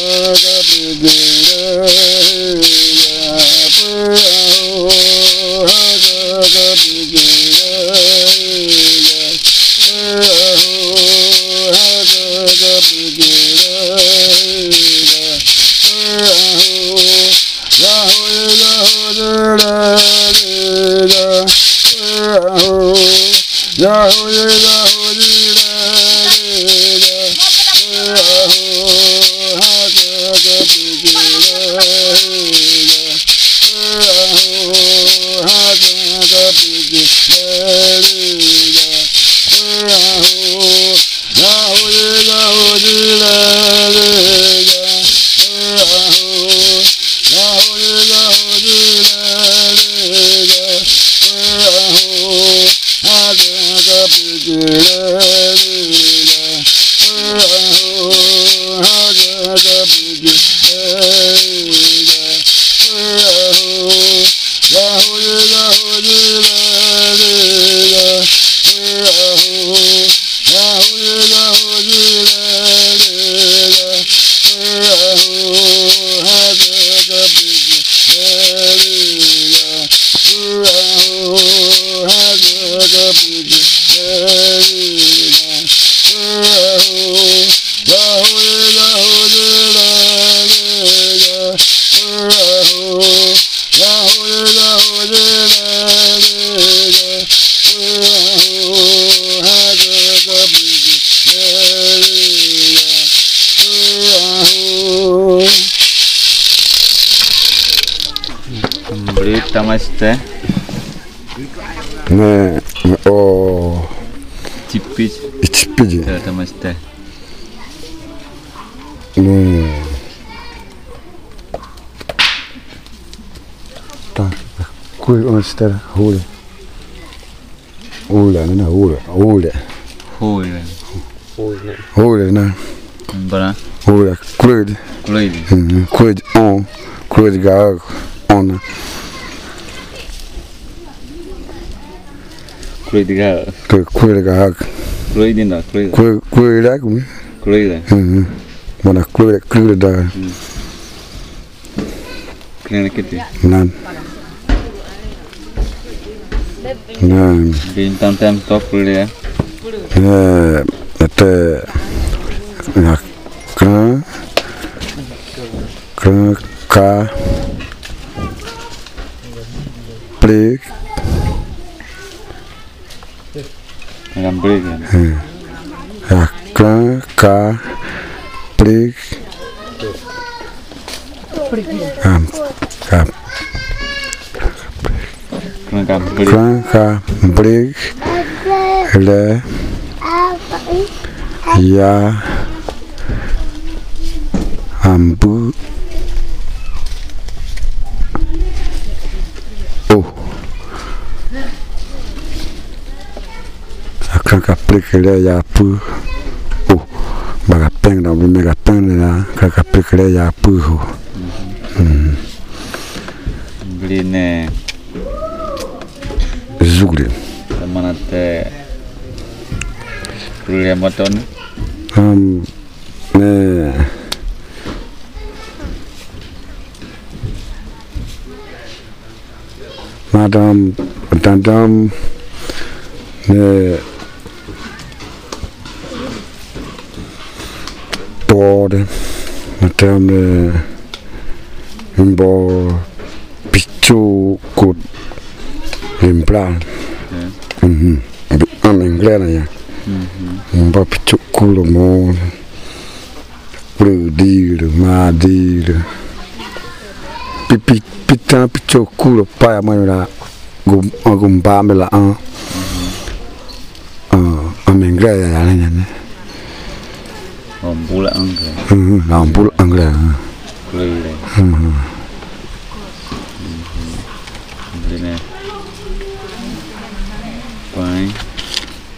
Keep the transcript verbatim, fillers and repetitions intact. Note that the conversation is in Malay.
Tamasta. Ne, oh. Cipij. Cipij. Tamasta. Ne. Ta. Kui on sitä huule. Huule, minä huule, huule. Huule. Huule. Huule, na. Bara. Huule, kuid. Kuid. Kuid on, kuid ga on. Kuid ga. Kuid ga. Kuid na, kuid. Kuid kuid ga cũng. Kuid. Ừ. Mà là kuid kuid da. Kena kiti. Nan. Nan. Bintang tam top kuliah. Eh, itu nak ke ke ka break Dalam break kan. Ya, ke ka break am ka Kena break. ke ka break le ya ambu oh akan kaplik le ya pu oh baga peng na bi mega peng na ka kaplik le ya pu ho hmm Beli ne zugri mana te kuliah motor ni. um ne madam madam ne torde madam ne imbo pichu kut implan mhm am inglés ya imbo pichu kulo mo di ma di pipi pita pichu kulo pa ma la gum gum ba me la an ah am inglés ya la ne Om pula angka. mhm am pula inglés Kuliah.